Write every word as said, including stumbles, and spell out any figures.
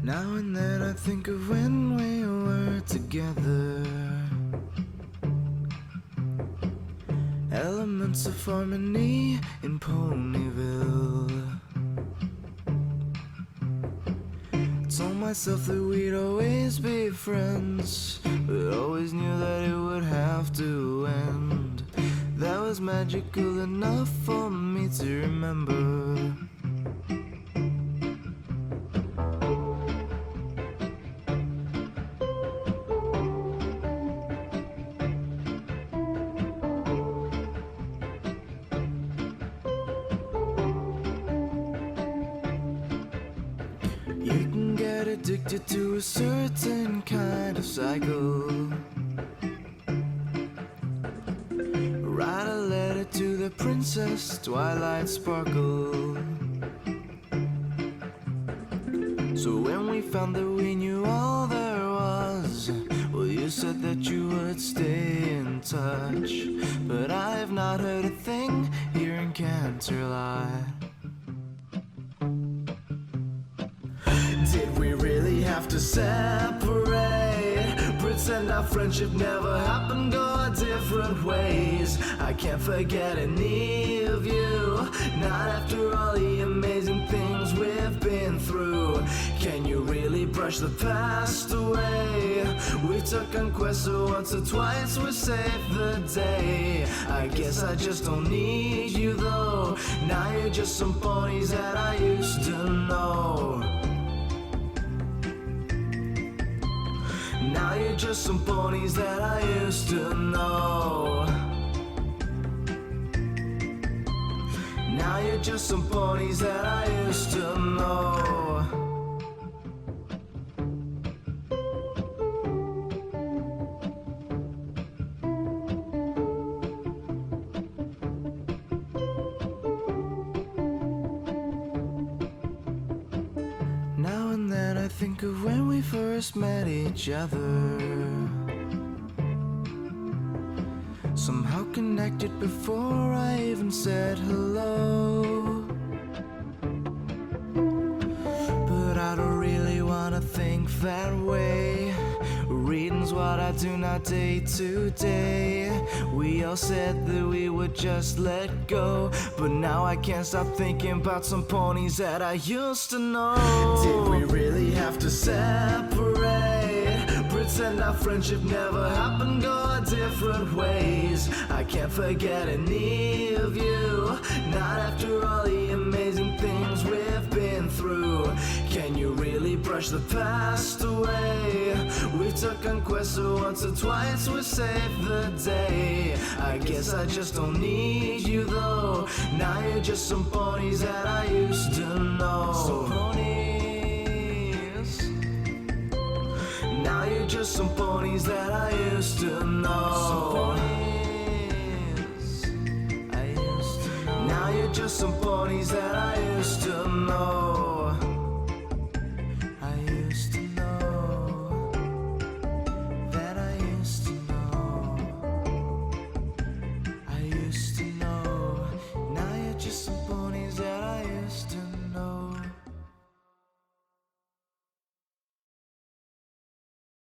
Now and then I think of when we were together. Elements of harmony in Ponyville. Told myself that we'd always be friends, but always knew that it would have to end. That was magical enough for me to remember. You can get addicted to a certain kind of cycle. Write a letter to the princess, Twilight Sparkle. So when we found that we knew all there was, well, you said that you would stay in touch, but I have not heard a thing here in Canterlot. Did we really have to separate? Pretend our friendship never happened, go our different ways. I can't forget any of you, not after all the amazing things we've been through. Can you really brush the past away? We took on quests so once or twice we saved the day. I guess I just don't need you though. Now you're just some ponies that I used to know. Now you're just some ponies that I used to know. Now you're just some ponies that I used to know. Now and then I think of when we first met each other. Somehow connected before I even said hello. But I don't really wanna think that way. Reading's what I do not day to day. We all said that we would just let go, but now I can't stop thinking about some ponies that I used to know. Did we really have to separate? Pretend our friendship never happened, go our different ways. I can't forget any of you, not after all the amazing things we've been through. Can you really brush the past away? We took on quests so once or twice we saved the day. I guess I just don't need you though. Now you're just some ponies that I used to know. Some ponies. Now you're just some ponies that I used to know. Some ponies I used to know. Now you're just some ponies that I used to know.